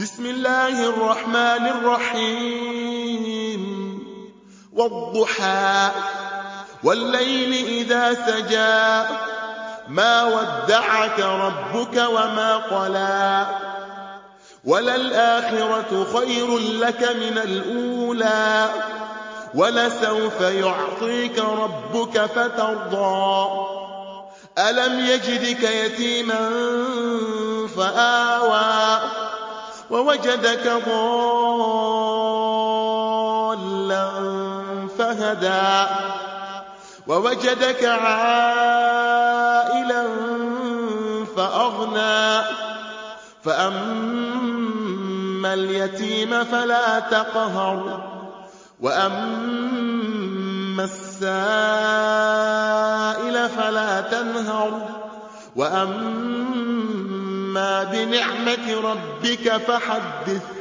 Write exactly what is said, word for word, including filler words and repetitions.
بسم الله الرحمن الرحيم والضحى والليل إذا سجى ما ودعك ربك وما قلى وللآخرة خير لك من الأولى ولسوف يعطيك ربك فترضى ألم يجدك يتيما فآوى ووجدك ضالا فهدى ووجدك عائلا فأغنى فأما اليتيم فلا تقهر وأما السائل فلا تنهر وأما بنعمة ربك فحدث